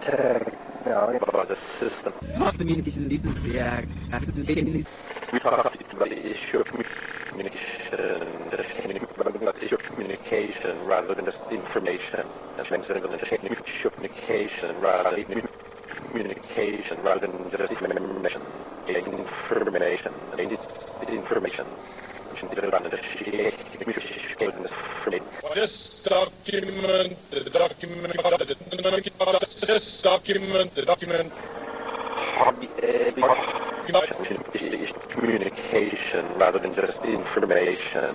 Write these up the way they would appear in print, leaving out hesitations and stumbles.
technology, about the system. Communication decency, yeah. We talk about the issue of communication, about the issue of communication rather than just information. Issue of communication rather than communication rather than just information. Information. This document. Communication rather than just information.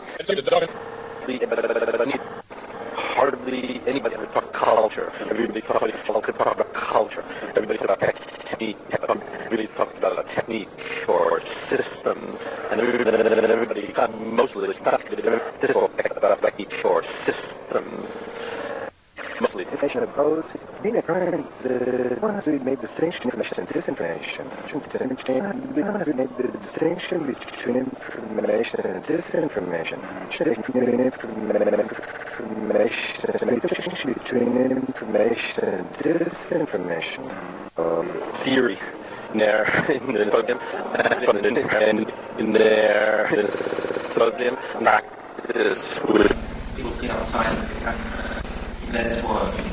Hardly anybody ever talk culture. Everybody talk about culture. Everybody talk about technique. Everybody talk about technique or systems. And everybody got mostly stuck about technique or systems. Mostly. Information opposed. The ones who made the distinction information and disinformation. The ones who made the distinction between information and disinformation. Between information and disinformation. Theory. In the podium and in their podium practice with people see outside of the cafe. Networking.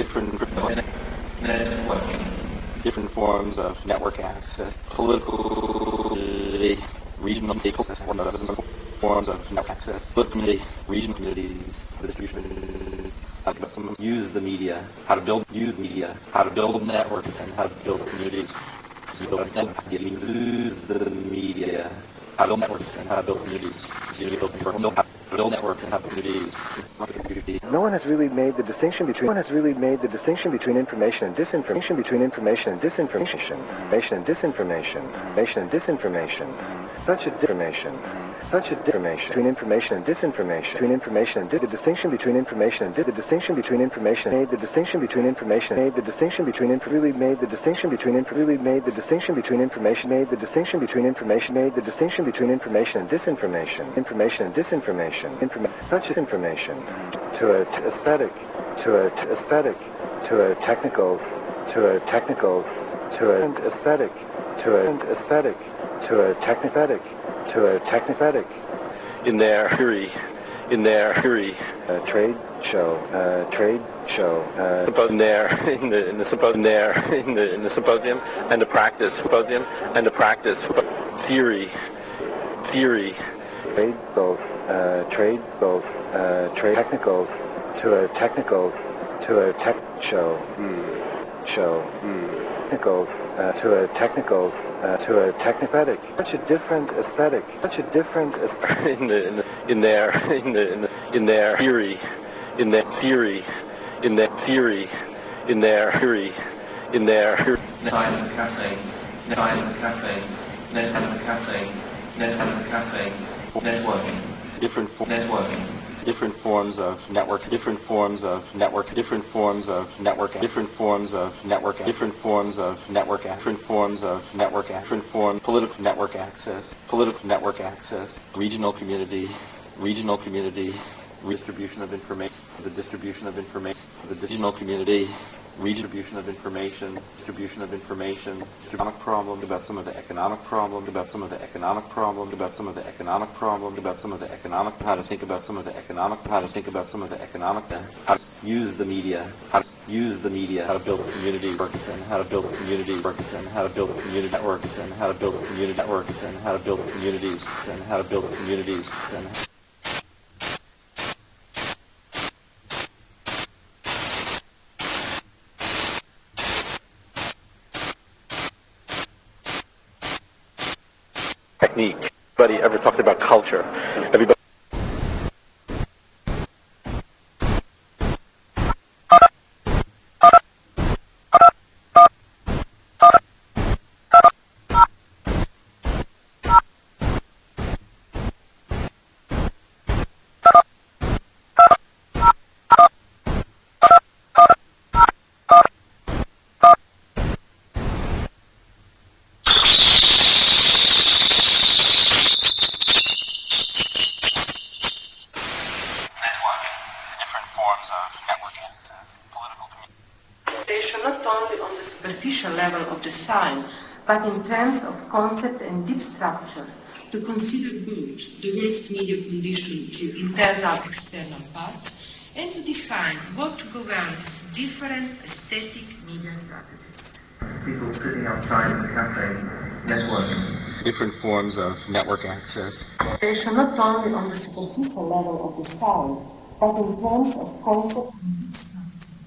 Different forms of network access, political, regional forms of network access, political regional communities, the distribution, use the media, how to use media, how to build networks and how to build communities. Use the media, how to build networks and how to build communities. Build networks and have communities. No one has really made the distinction between information and disinformation, between information and disinformation, information and disinformation, such a differentiation between information and disinformation, between information and the distinction between information and the distinction between information made the distinction between information made the distinction between really made the distinction between really made the distinction between information made the distinction between information made the distinction between information and disinformation, information and disinformation, such as information to an aesthetic, to a technical, to an aesthetic, to an aesthetic, to a technical, to a technical. In their theory, trade show, in the symposium and the practice, theory, trade technical, to a technical, to a tech show, technical, to a technical. To a technipathetic, such a different aesthetic, in their theory, Side of the cafe, networking. Different forms of network, different forms of network, different forms of network, different forms of network, different forms of network, different forms of network, different form, political network access, regional community, distribution of information, the distribution of information, the regional community, redistribution of information, economic problem, about some of the economic problem, how to think about some of the economic, how to use the media, how to build community works and how to build community works and how to build community networks and how to build community networks and how to build communities and how to build communities and technique. Everybody ever talked about culture. Everybody. interpretation not only on the superficial level of the sign, but in terms of concept and deep structure, to consider both the world's media condition through internal and external paths, and to define what governs different aesthetic media strategies. People sitting outside of the cafe, networking. Different forms of network access. Interpretation not only on the superficial level of the sign, but in terms of concept and deep structure.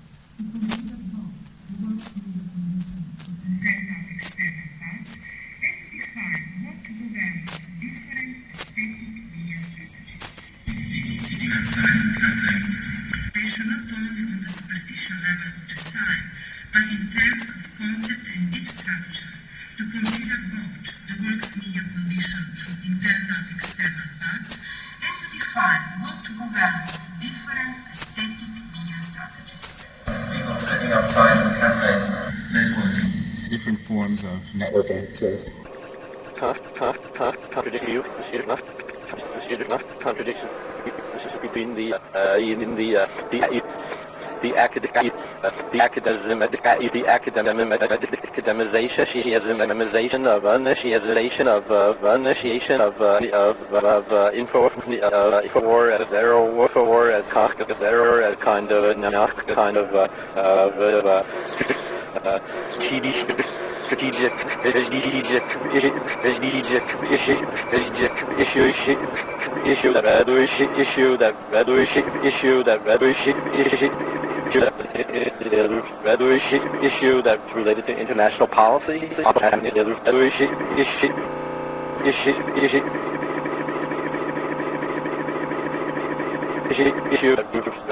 Sitting outside of the cafe. Not only on the superficial level of the sign, but in terms of concept and deep structure, to consider both the work's media condition through internal and external paths, and to define what governs different aesthetic media strategies. People sitting outside of the cafe, networking. Different forms of network access. Contradiction between the academization, the academization of initiation of info for as error for as error as kind of strategic issue that's related to international policy. Issue that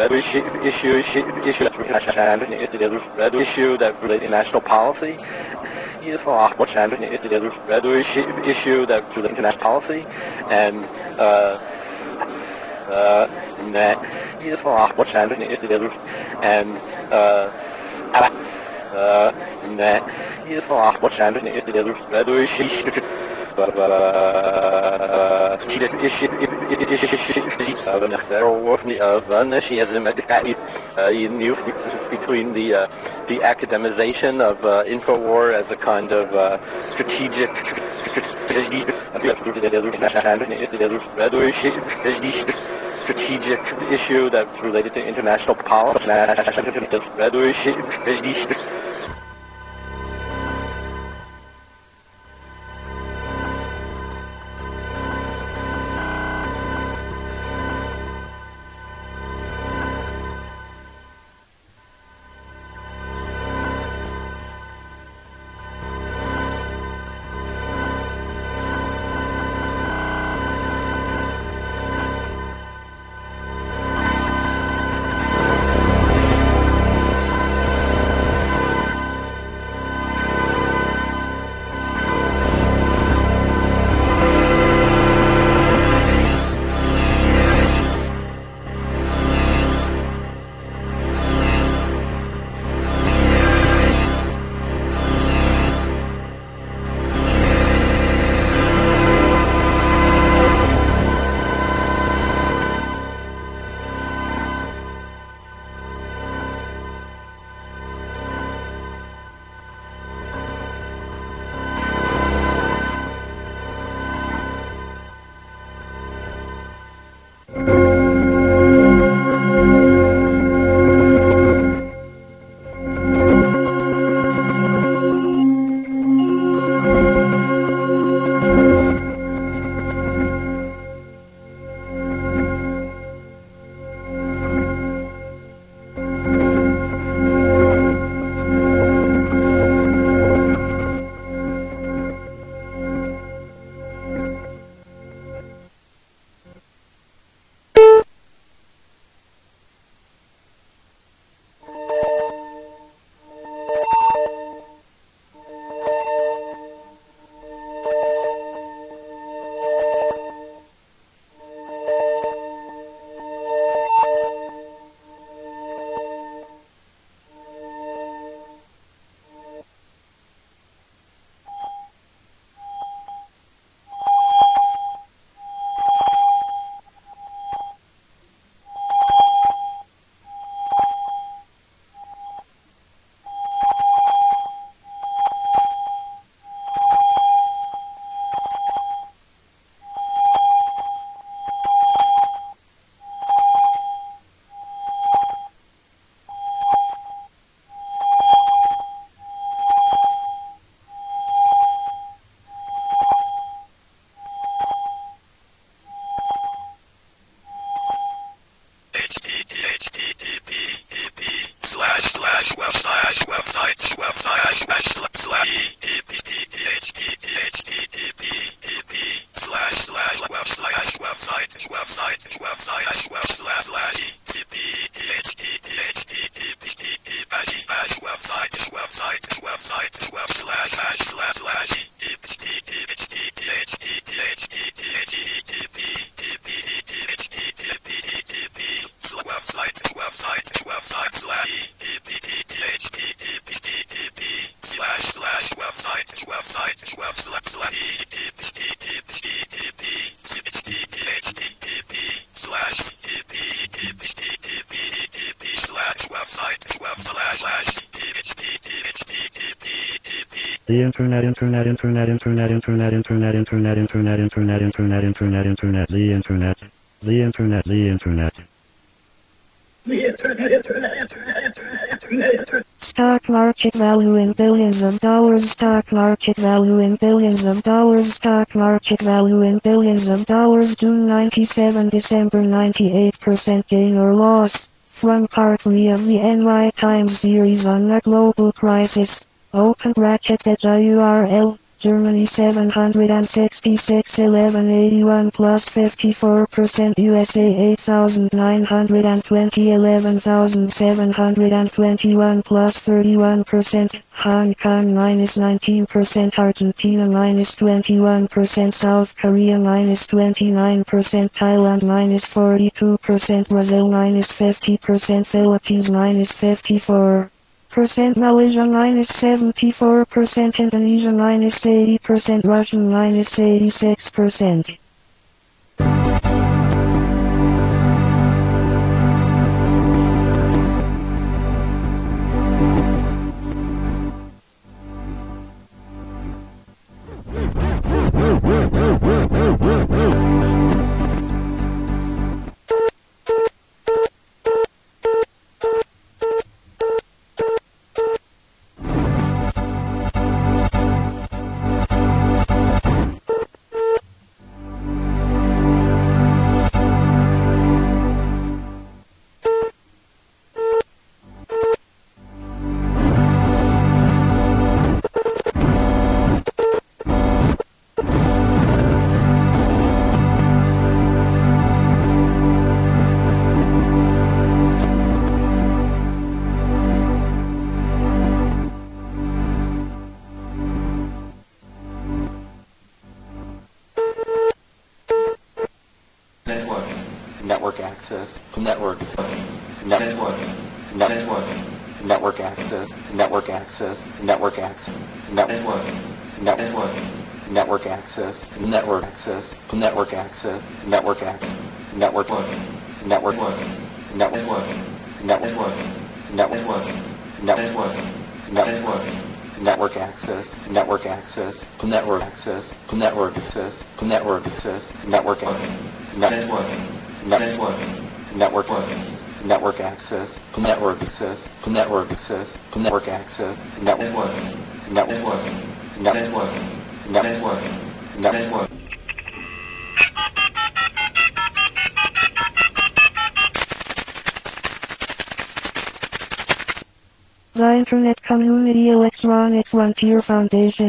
relates to national policy. Issue that relates to international policy, and between the academization of InfoWar as a kind of strategic issue that's related to international policy. The internet, the internet, the internet. Stock market value in billions of dollars. Stock market value in billions of dollars. Stock market value in billions of dollars. June 97, December 98% gain or loss. From part 3 of the NY Times series on the global crisis. Open bracket at URL. Germany 766 1181 plus 54%, USA 8920 11,721 plus 31%, Hong Kong minus 19%, Argentina minus 21%, South Korea minus 29%, Thailand minus 42%, Brazil minus 50%, Philippines minus 54%. Malaysia minus 74%, Indonesia minus 80%, Russian minus 86%. Network access, networks, networking, network access, network access, network access, networking, network access, network access, network access, network access, networking, networking, networking, networking, networking, networking, networking, network access, network access, network access, network access, network access, networking, networking, networking, networking, network access, network access, network access, network access, networking, networking, networking, networking, networking. The Internet Community Electronic Frontier Foundation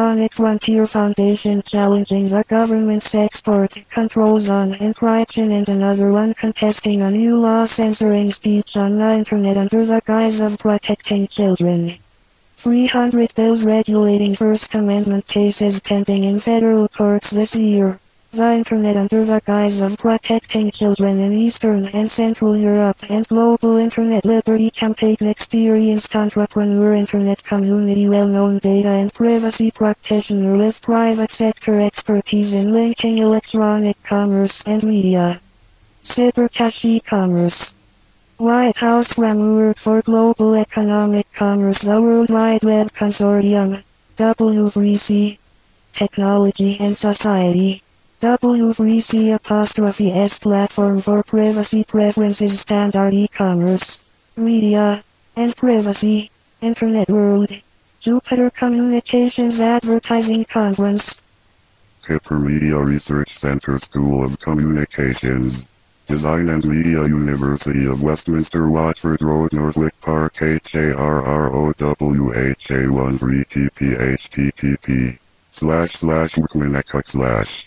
challenging the government's export controls on encryption and another one contesting a new law censoring speech on the Internet under the guise of protecting children. 300 bills regulating First Amendment cases pending in federal courts this year. The Internet under the guise of protecting children in Eastern and Central Europe and Global Internet Liberty Campaign experienced entrepreneur Internet community well-known data and privacy practitioner with private sector expertise in linking electronic commerce and media. Cybercash e-commerce. White House framework for global economic commerce. The World Wide Web Consortium. W3C. Technology and Society. W3C'(S) platform for privacy preferences standard e-commerce, media, and privacy, Internet World, Jupiter Communications Advertising Conference. Hypermedia Research Center School of Communications, Design and Media University of Westminster Watford Road Northwick Park HARROWHA1 3TP http://wikminecc/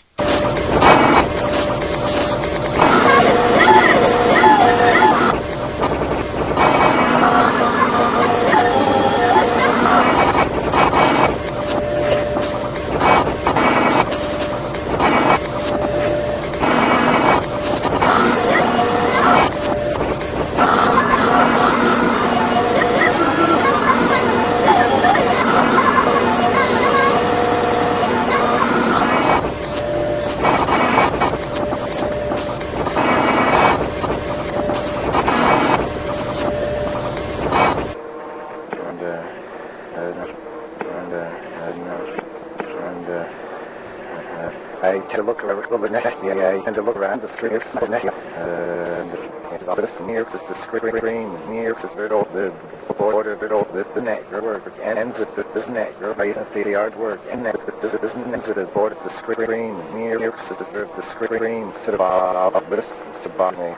to look around and to look around the screen. This near the screen, near the border, the network ends at this network, right at the artwork, and then this ends at the border of the screen, near the screen, sort of this subordinate.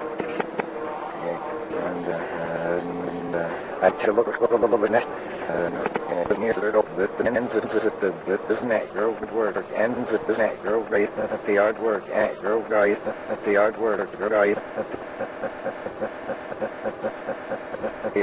And I take a look at the net. Near the ends at this network ends at this network, right at the artwork, right at the artwork, right at the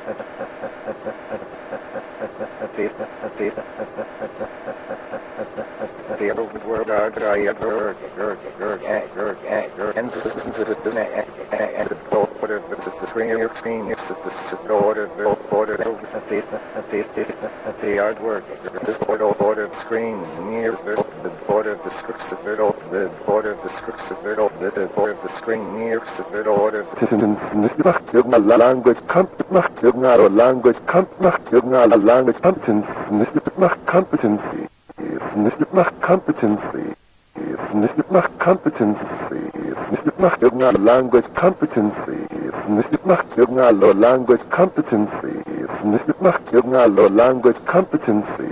artwork, this border of screen near the border of the scripts of it, the border of the scripts of it, the border of the screen near the border of the language language competence competency competency language competency language competency language competency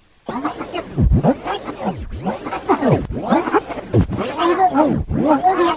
What?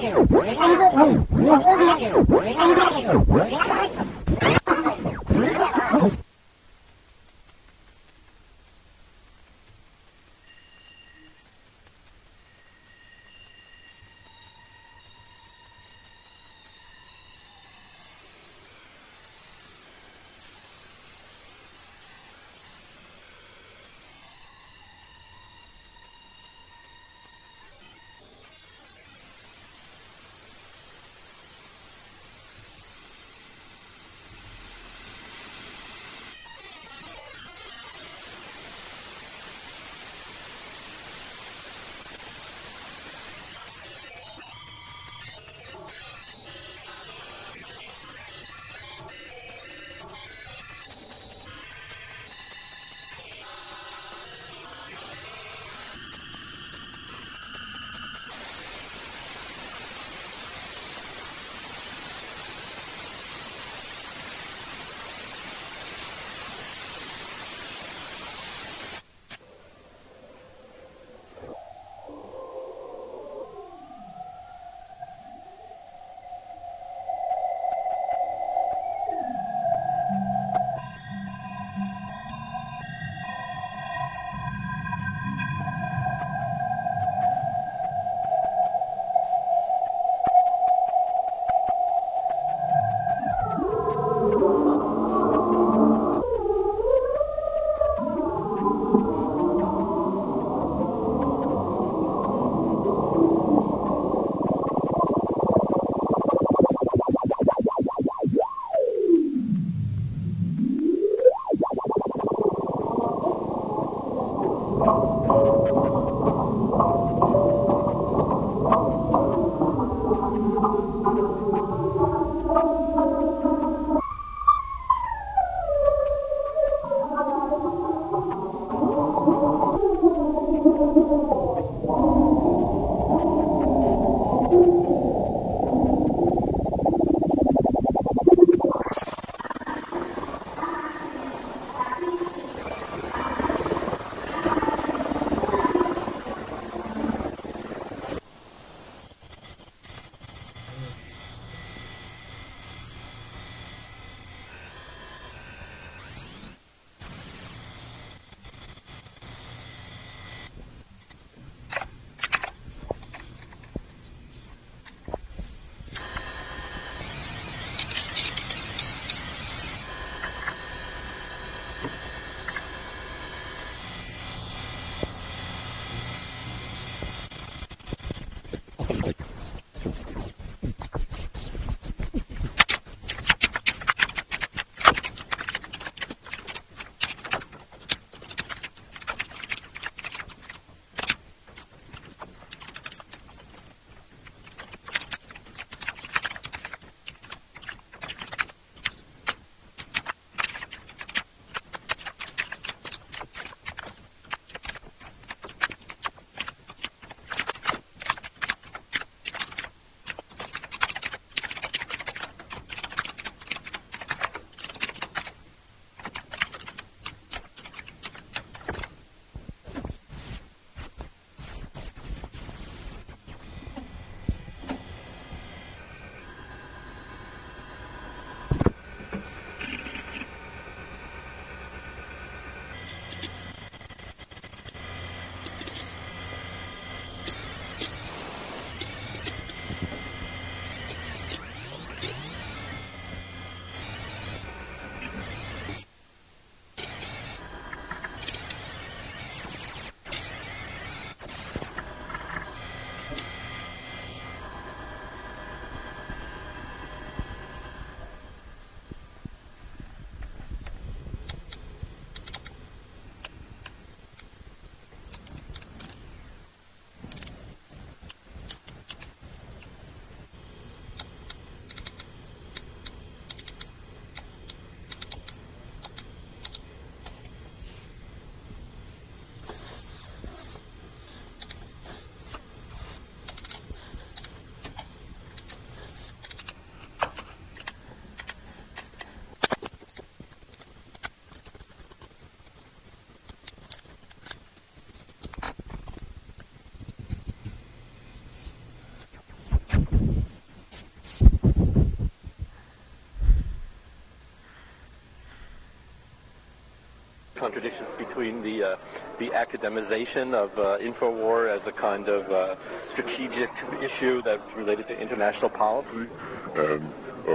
contradictions between the academization of Infowar as a kind of strategic issue that's related to international policy and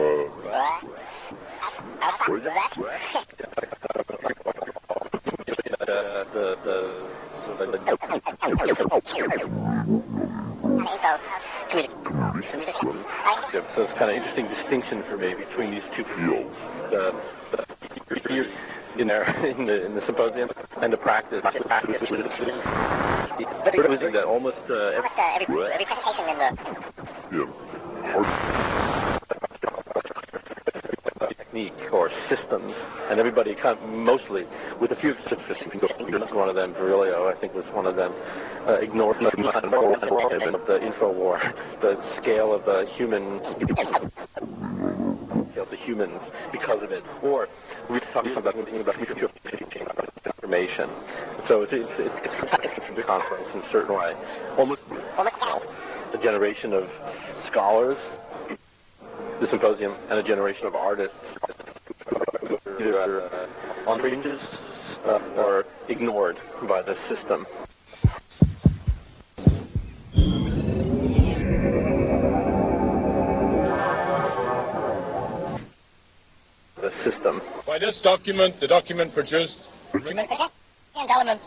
so it's kind of interesting distinction for me between these two fields. In the symposium and the practice. It was that almost every presentation in the technique or systems, and everybody mostly, with a few exceptions, one of them, Virilio, I think was one of them, ignored the Infowar, the scale of the humans because of it, or we're talking about information. So it's a conference in a certain way, almost a generation of scholars, the symposium, and a generation of artists, either on fringes or ignored by the system. By this document, the document produced elements.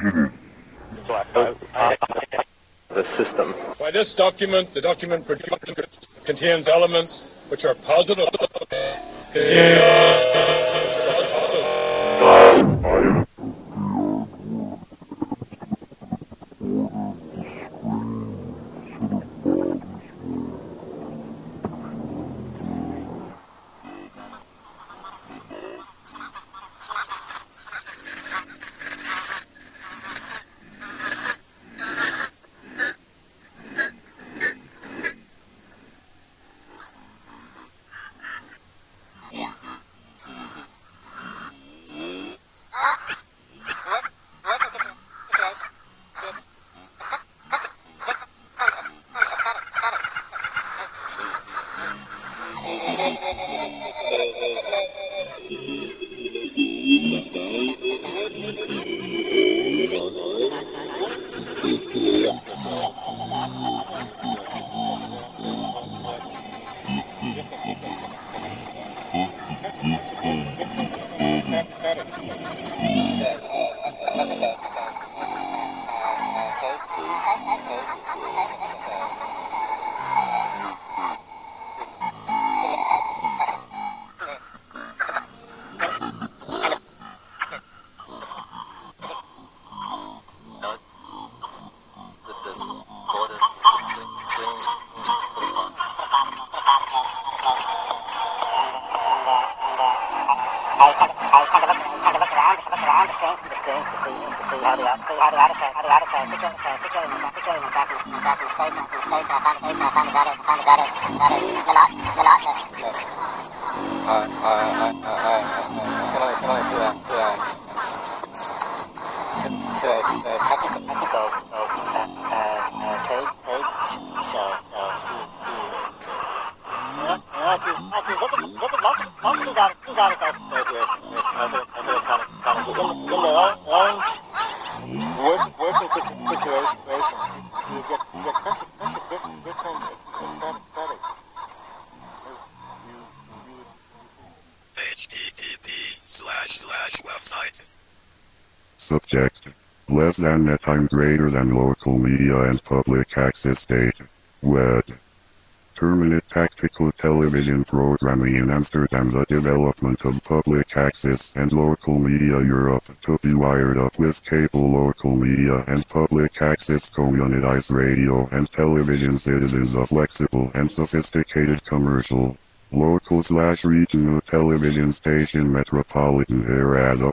The system. By this document, the document produced contains elements which are positive. http://website. Subject. Less than net time greater than local media and public access data. Web. Terminate tactical television programming in Amsterdam. The development of public access and local media Europe to be wired up with cable local media and public access communitized radio and television citizens of flexible and sophisticated commercial. Local/regional television station metropolitan area. The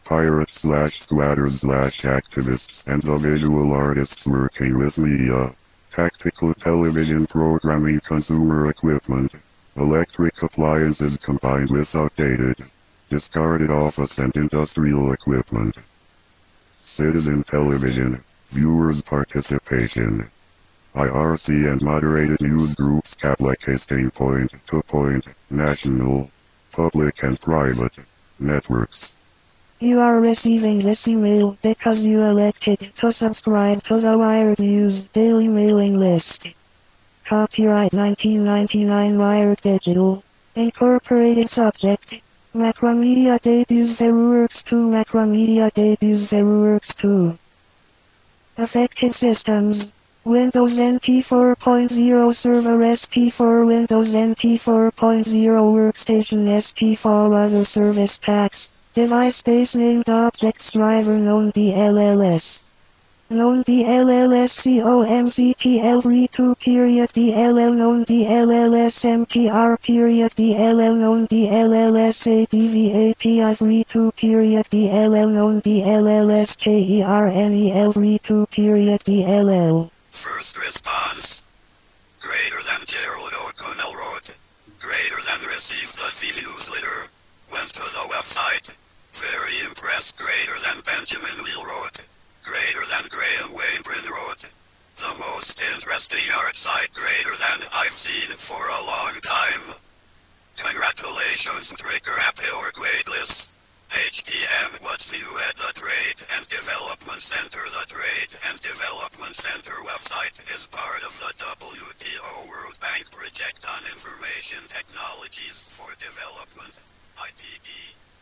pirates/squatters/activists and the visual artists working with media. Tactical television programming, consumer equipment, electric appliances combined with outdated, discarded office and industrial equipment. Citizen television, viewers' participation. IRC and moderated news groups caplicasting point-to-point, national, public and private networks. You are receiving this email because you elected to subscribe to the Wired News Daily Mailing List. Copyright 1999 Wired Digital. Incorporated subject. Macromedia debuts ZeroWorks 2. Macromedia debuts ZeroWorks 2. Affected systems. Windows NT 4.0 Server ST4 Windows NT 4.0 Workstation ST4 Other Service Packs. Device Space Named Objects Driver Known DLLS. Known DLLSCOMZTL32 period DLL known DLLSMTR period DLL known DLLSADVAPI32 period DLL known DLLSKERNEL32 period DLL. First response. Greater than Gerald O'Connell wrote. Greater than received the newsletter. Went to the website. Very impressed. Greater than Benjamin Wheel wrote. Greater than Graham Wainbrin wrote. The most interesting art site greater than I've seen for a long time. Congratulations, Trigger Happy or Gradeless. HTM What's New at the Trade and Development Center. The Trade and Development Center website is part of the WTO World Bank Project on Information Technologies for Development, IPD.